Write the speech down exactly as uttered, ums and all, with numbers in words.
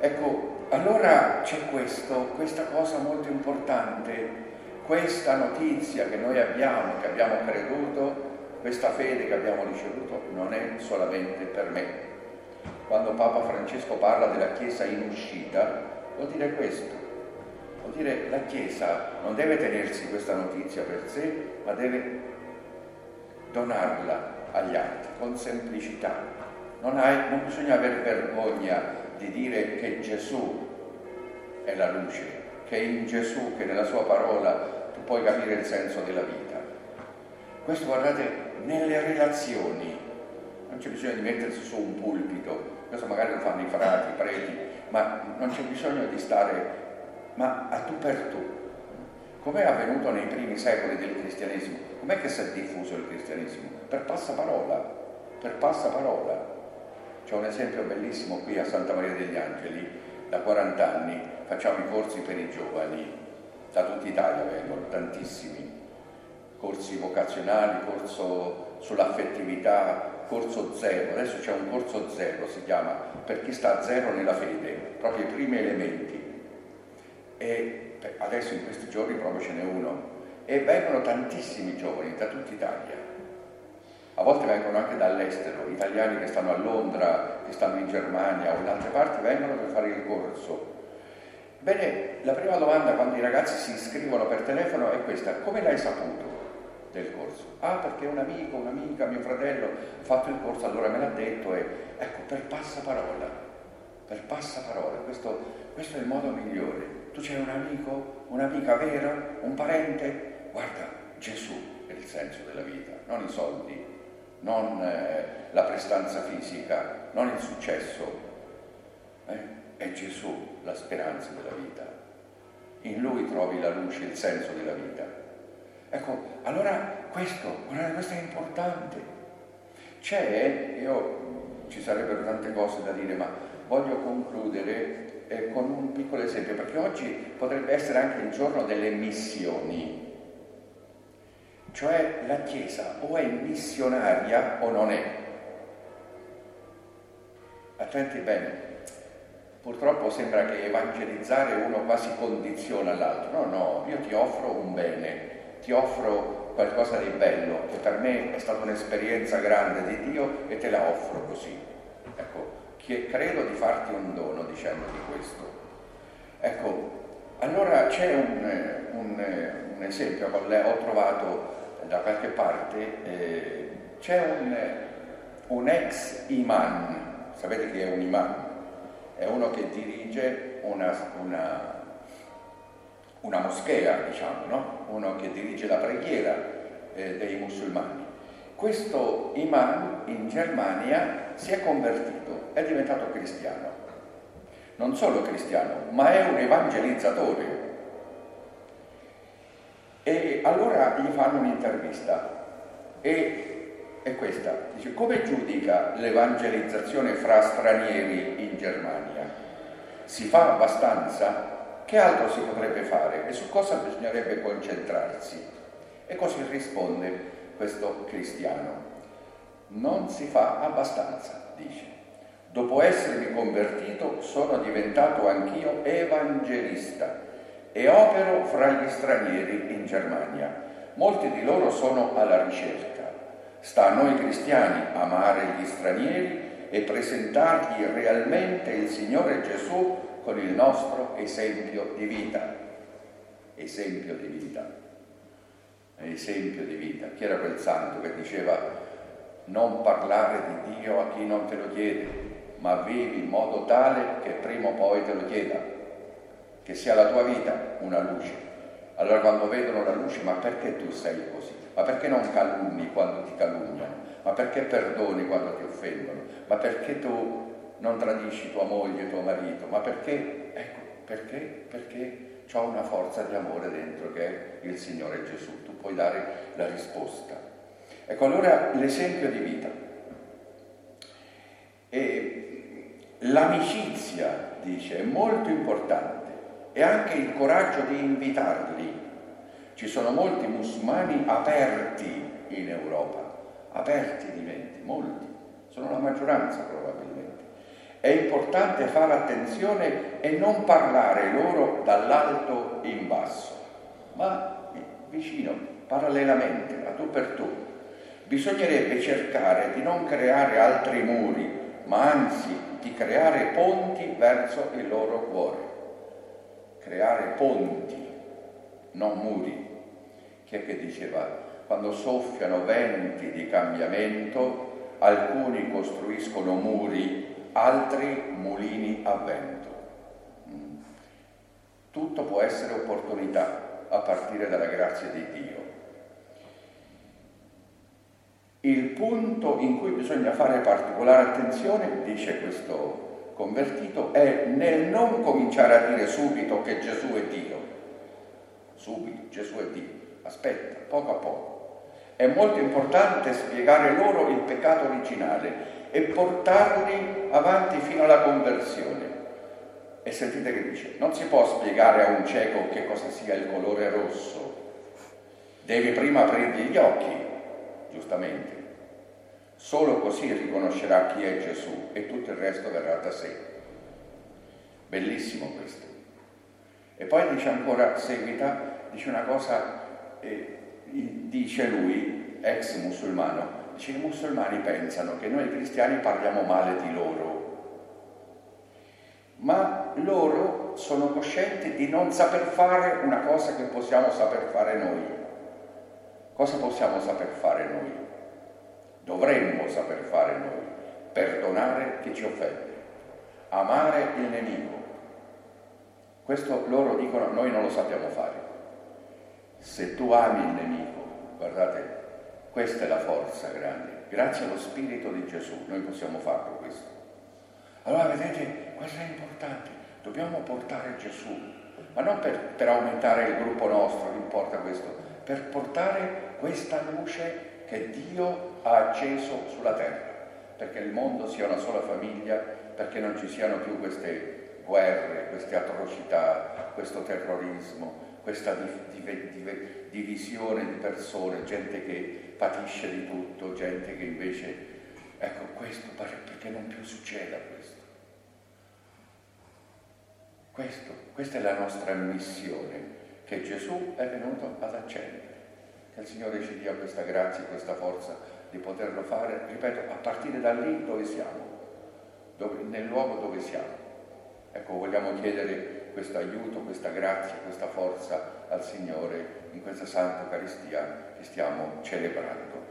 Ecco, allora c'è questo, questa cosa molto importante, questa notizia che noi abbiamo, che abbiamo creduto, questa fede che abbiamo ricevuto non è solamente per me. Quando Papa Francesco parla della Chiesa in uscita, vuol dire questo. Vuol dire la Chiesa non deve tenersi questa notizia per sé, ma deve donarla agli altri con semplicità. Non, hai, non bisogna avere vergogna di dire che Gesù è la luce, che in Gesù, che nella sua parola tu puoi capire il senso della vita. Questo, guardate, nelle relazioni, non c'è bisogno di mettersi su un pulpito, questo magari lo fanno i frati, i preti, ma non c'è bisogno di stare, ma a tu per tu. Com'è avvenuto nei primi secoli del cristianesimo? Com'è che si è diffuso il cristianesimo? Per passaparola, per passaparola. C'è un esempio bellissimo qui a Santa Maria degli Angeli, da quaranta anni facciamo i corsi per i giovani, da tutta Italia vengono, tantissimi. Corsi vocazionali, corso sull'affettività, corso zero, adesso c'è un corso zero, si chiama, per chi sta a zero nella fede, proprio i primi elementi. E adesso in questi giorni proprio ce n'è uno, e vengono tantissimi giovani da tutta Italia. A volte vengono anche dall'estero, italiani che stanno a Londra, che stanno in Germania o in altre parti, vengono per fare il corso. Bene, la prima domanda quando i ragazzi si iscrivono per telefono è questa: come l'hai saputo del corso? Ah, perché un amico, un'amica, mio fratello ha fatto il corso, allora me l'ha detto, e ecco, per passaparola, per passaparola, questo, questo è il modo migliore. Tu c'hai un amico, un'amica vera, un parente? Guarda, Gesù è il senso della vita, non i soldi, non eh, la prestanza fisica, non il successo. Eh? È Gesù la speranza della vita. In Lui trovi la luce, il senso della vita. Ecco, allora questo, guardate, questo è importante. C'è, io ci sarebbero tante cose da dire, ma voglio concludere eh, con un piccolo esempio, perché oggi potrebbe essere anche il giorno delle missioni. Cioè la Chiesa o è missionaria o non è. Attenti bene, purtroppo sembra che evangelizzare uno quasi condiziona l'altro. No, no, io ti offro un bene, ti offro qualcosa di bello, che per me è stata un'esperienza grande di Dio e te la offro così. Ecco, che credo di farti un dono dicendo di questo. Ecco, allora c'è un, un, un esempio, ho trovato da qualche parte, eh, c'è un, un ex imam, sapete chi è un imam? È uno che dirige una, una, una moschea, diciamo, no? Uno che dirige la preghiera eh, dei musulmani. Questo imam in Germania si è convertito, è diventato cristiano. Non solo cristiano, ma è un evangelizzatore. E allora gli fanno un'intervista e è questa, dice: come giudica l'evangelizzazione fra stranieri in Germania? Si fa abbastanza? Che altro si potrebbe fare e su cosa bisognerebbe concentrarsi? E così risponde questo cristiano: non si fa abbastanza, dice. Dopo essermi convertito sono diventato anch'io evangelista e opero fra gli stranieri in Germania. Molti di loro sono alla ricerca. Sta a noi cristiani amare gli stranieri e presentargli realmente il Signore Gesù con il nostro esempio di vita. Esempio di vita. Esempio di vita. Chi era quel santo che diceva: non parlare di Dio a chi non te lo chiede, ma vivi in modo tale che prima o poi te lo chieda. Che sia la tua vita una luce. Allora quando vedono la luce: ma perché tu sei così? Ma perché non calunni quando ti calunniano? Ma perché perdoni quando ti offendono? Ma perché tu non tradisci tua moglie, tuo marito? Ma perché? Ecco, perché? Perché c'ho una forza di amore dentro che è il Signore Gesù. Tu puoi dare la risposta. Ecco, allora l'esempio di vita. E l'amicizia, dice, è molto importante. E anche il coraggio di invitarli. Ci sono molti musulmani aperti in Europa, aperti di mente, molti, sono la maggioranza probabilmente. È importante fare attenzione e non parlare loro dall'alto in basso, ma vicino, parallelamente, a tu per tu. Bisognerebbe cercare di non creare altri muri, ma anzi di creare ponti verso il loro cuore. Creare ponti, non muri. Chi è che diceva? Quando soffiano venti di cambiamento, alcuni costruiscono muri, altri mulini a vento. Tutto può essere opportunità a partire dalla grazia di Dio. Il punto in cui bisogna fare particolare attenzione, dice questo convertito, è nel non cominciare a dire subito che Gesù è Dio. Subito, Gesù è Dio. Aspetta, poco a poco. È molto importante spiegare loro il peccato originale e portarli avanti fino alla conversione. E sentite che dice, non si può spiegare a un cieco che cosa sia il colore rosso. Devi prima aprirgli gli occhi, giustamente. Solo così riconoscerà chi è Gesù e tutto il resto verrà da sé. Bellissimo questo. E poi dice ancora, seguita, dice una cosa, eh, dice lui, ex musulmano, dice i musulmani pensano che noi cristiani parliamo male di loro, ma loro sono coscienti di non saper fare una cosa che possiamo saper fare noi. Cosa possiamo saper fare noi? Dovremmo saper fare noi, perdonare chi ci offende, amare il nemico. Questo loro dicono, noi non lo sappiamo fare. Se tu ami il nemico, guardate, questa è la forza grande. Grazie allo Spirito di Gesù noi possiamo farlo questo. Allora vedete, questo è importante, dobbiamo portare Gesù, ma non per, per aumentare il gruppo nostro, non importa questo, per portare questa luce che Dio ha acceso sulla terra, perché il mondo sia una sola famiglia, perché non ci siano più queste guerre, queste atrocità, questo terrorismo, questa div- div- div- divisione di persone, gente che patisce di tutto, gente che invece, ecco questo, perché non più succeda questo. Questo, questa è la nostra missione, che Gesù è venuto ad accendere. Che il Signore ci dia questa grazia, questa forza di poterlo fare, ripeto, a partire da lì dove siamo, dove, nel luogo dove siamo. Ecco, vogliamo chiedere questo aiuto, questa grazia, questa forza al Signore in questa Santa Eucaristia che stiamo celebrando.